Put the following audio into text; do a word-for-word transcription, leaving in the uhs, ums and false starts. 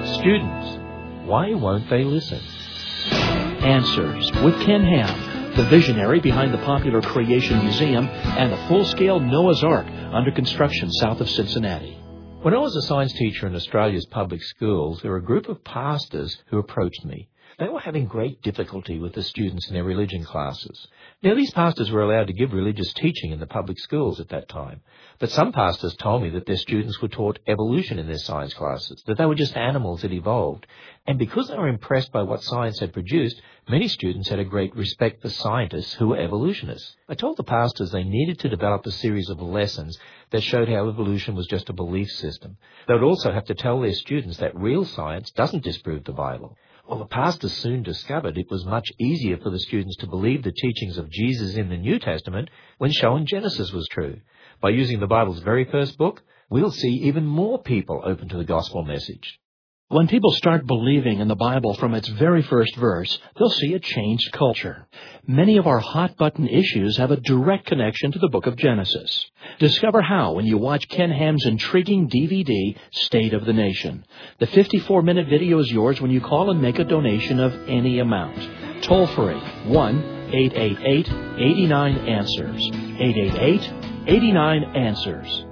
Students, why won't they listen? Answers with Ken Ham, the visionary behind the popular Creation Museum and the full-scale Noah's Ark under construction south of Cincinnati. When I was a science teacher in Australia's public schools, there were a group of pastors who approached me. They were having great difficulty with the students in their religion classes. Now, these pastors were allowed to give religious teaching in the public schools at that time, but some pastors told me that their students were taught evolution in their science classes, that they were just animals that evolved. And because they were impressed by what science had produced, many students had a great respect for scientists who were evolutionists. I told the pastors they needed to develop a series of lessons that showed how evolution was just a belief system. They would also have to tell their students that real science doesn't disprove the Bible. Well, the pastors soon discovered it was much easier for the students to believe the teachings of Jesus in the New Testament when shown Genesis was true. By using the Bible's very first book, we'll see even more people open to the gospel message. When people start believing in the Bible from its very first verse, they'll see a changed culture. Many of our hot-button issues have a direct connection to the book of Genesis. Discover how when you watch Ken Ham's intriguing D V D, State of the Nation. The fifty-four minute video is yours when you call and make a donation of any amount. Toll free, one eight eight eight, eight nine, answers. eight eight eight, eight nine, answers.